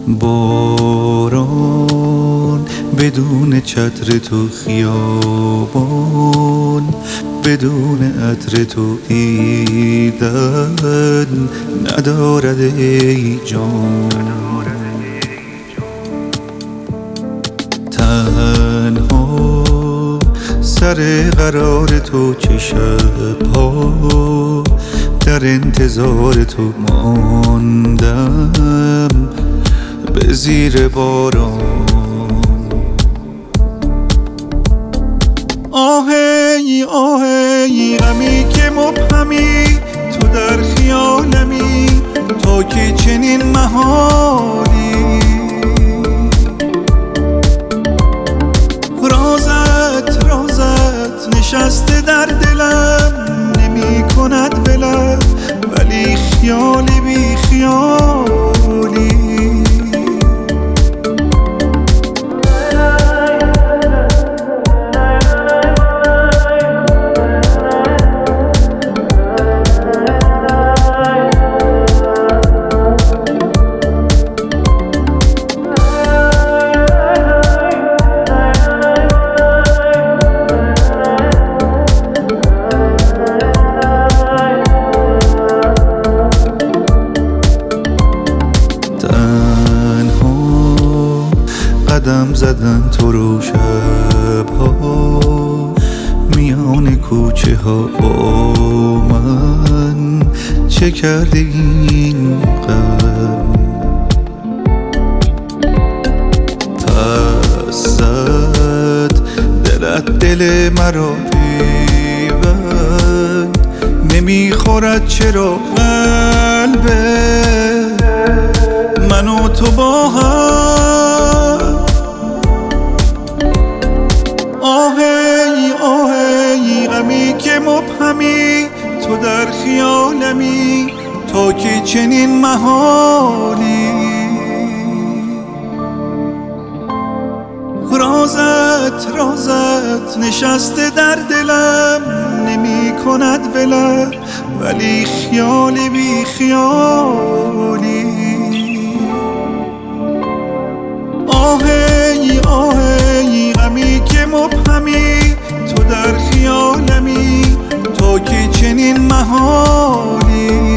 باران بدون چتر تو، خیابان بدون عطر تو، دیدن ندارد ای جان. تنها سر قرار تو، چه شب‌ها در انتظار تو ماندم به زیر باران. آهی آهی غمی که مبهمی، تو در خیالمی تا که چنین محالی. رازت نشسته در دلم، نمی کند ولم، ولی خیالی بی خیالی. قدم زدن تو رو شب‌ها، میان کوچه ها با من، چه کرده این غم؟ پس زد دلت دل مرا پیوند، نمیخورد چرا قلبه من و تو با هم؟ آهی آهی غمی که مبهمی، تو در خیالمی تا که چنین محالی. رازت نشسته در دلم، نمی کند ولم، ولی خیالی بی خیالی. آهی آهی غمی که مبهمی، تو در خیالمی تا که چنین محالی.